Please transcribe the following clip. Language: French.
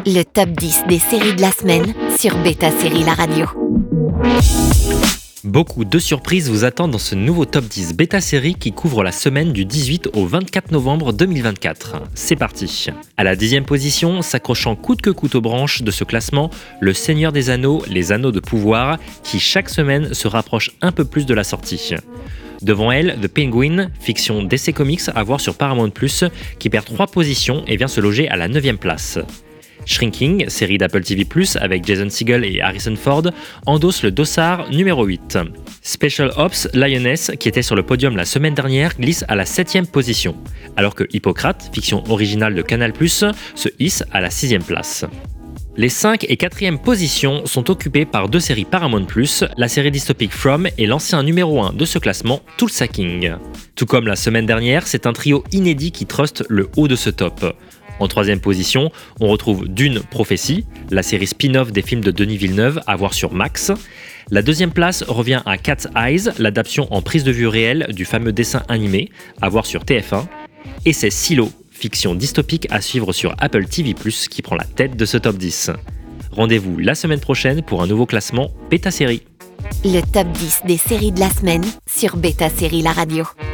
Le top 10 des séries de la semaine sur Beta Série La Radio. Beaucoup de surprises vous attendent dans ce nouveau top 10 Beta Série qui couvre la semaine du 18 au 24 novembre 2024. C'est parti. À la 10e position, s'accrochant coûte que coûte aux branches de ce classement, Le Seigneur des Anneaux, les Anneaux de pouvoir, qui chaque semaine se rapproche un peu plus de la sortie. Devant elle, The Penguin, fiction DC Comics à voir sur Paramount+, qui perd 3 positions et vient se loger à la 9e place. Shrinking, série d'Apple TV+, avec Jason Segel et Harrison Ford, endosse le dossard numéro 8. Special Ops Lioness, qui était sur le podium la semaine dernière, glisse à la 7e position, alors que Hippocrate, fiction originale de Canal+, se hisse à la 6e place. Les 5 et 4e positions sont occupées par 2 séries Paramount+, la série dystopique From et l'ancien numéro 1 de ce classement, Tulsa King. Tout comme la semaine dernière, c'est un trio inédit qui truste le haut de ce top. En 3e position, on retrouve Dune Prophétie, la série spin-off des films de Denis Villeneuve à voir sur Max. La 2e place revient à Cat's Eyes, l'adaptation en prise de vue réelle du fameux dessin animé à voir sur TF1. Et c'est Silo, fiction dystopique à suivre sur Apple TV+, qui prend la tête de ce top 10. Rendez-vous la semaine prochaine pour un nouveau classement Beta Série. Le top 10 des séries de la semaine sur Beta Série La Radio.